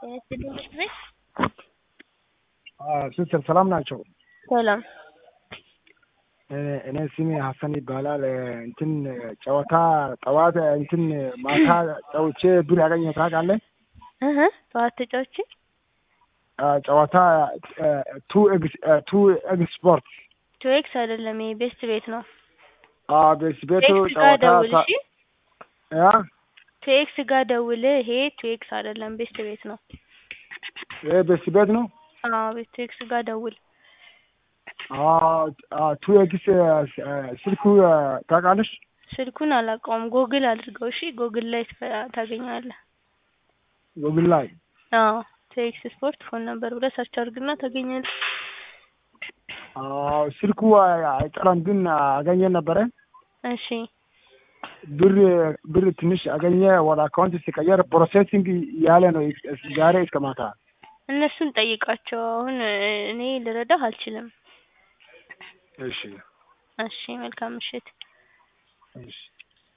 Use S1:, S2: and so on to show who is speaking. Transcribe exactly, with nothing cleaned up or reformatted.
S1: ትምህርት ቤት
S2: ሲስተር ሰላም ናቸው?
S1: ሰላም።
S2: እኔ ስሜ ሀሰን ይባላል። እንትን ጨዋታ ጠዋት እንትን ማታ ጨውቼ ብር ያገኘው ታውቃለህ?
S1: እህ ጠዋት ተጫውቼ
S2: ጨዋታ ቱ ኤክስ ቱ ኤክስ ስፖርት
S1: ቱ ኤክስ አይደለም፣ ይሄ ቤስት ቤት ነው።
S2: አዎ ቤስት ቤቱ
S1: ኤክስ ጋር
S2: ጨዋታ
S1: ደውል እሺ።
S2: ያ
S1: ቱ ኤክስ ጋር ደውል። ይሄ ቱ ኤክስ አይደለም፣ ቤስት ቤት ነው።
S2: ይሄ ቤስት ቤት ነው።
S1: አዎ ቤት ቱ ኤክስ ጋር ደውል።
S2: አዎ ቱ ኤክስ ስልኩ ታውቃለሽ?
S1: ስልኩን አላውቀውም። ጎግል አድርገው እሺ። ጎግል ላይ ታገኘዋለህ።
S2: ጎግል ላይ
S1: አዎ ቱ ኤክስ ስፖርት ፎን ነበር ብለህ ሰርች አድርግና ታገኛለህ።
S2: አዎ ስልኩ አይጠራም ግን አገኘ ነበረ።
S1: እሺ
S2: ብር ብር ትንሽ አገኘ። ወደ አካውንት ሲቀየር ፕሮሴሲንግ ያለ ነው ዛሬ እስከ ማታ።
S1: እነሱን ጠይቃቸው። አሁን እኔ ልረዳህ አልችልም።
S2: እሺ
S1: እሺ መልካም ምሽት።
S2: እሺ